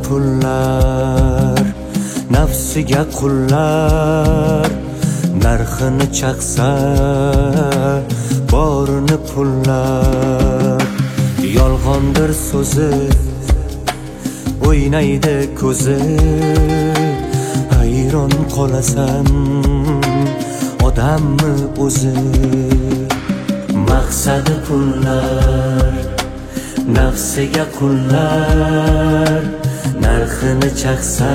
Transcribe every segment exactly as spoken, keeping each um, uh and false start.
pullar, nafsiga qullar, narxini chaqsa borini pullar. Yolg'ondir so'zi, o'ynaydi ko'zi, hayron qolasan odammi o'zi. Maqsadi pullar, nafsiga qullar, narxini chaqsa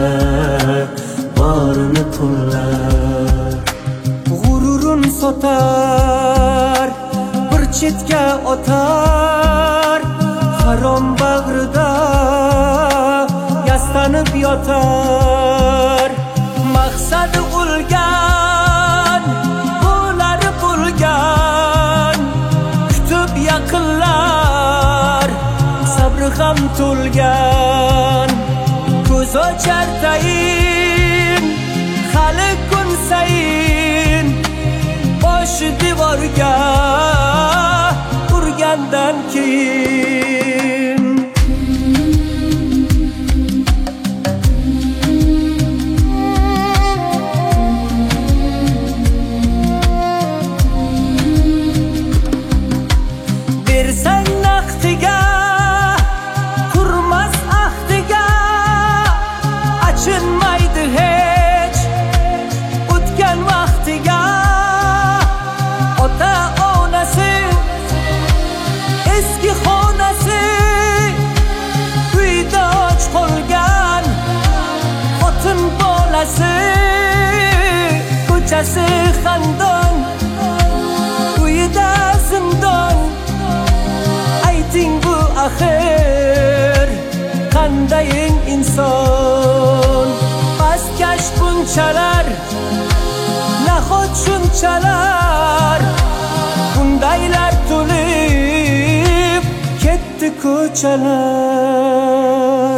borini pullar. G'ururin sotar, bir chetga otar, harom bag'rida yastanib yotar. Maqsadi o'lgan, qo'llari bo'lgan, kutib yaqinlar, sabri ham to'lgan. Ko'z ochar tayin, hali kun sayin, boshi devorga urgandan keyin. Bersang naqdiga, qurmas ahdiga, achinmaydi hech o'tgan vaqtiga. Ota onasi, eski xonasi, uyda och qolgan xotin bolasi, ko'chasi xandon, uyida zindon. Ayting bu axir qandayin inson? Pastkash bunchalar, nahot shunchalar, bundaylar to'lib ketdi ko'chalar.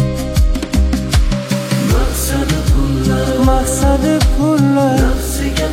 Maqsadi pullar, nafsiga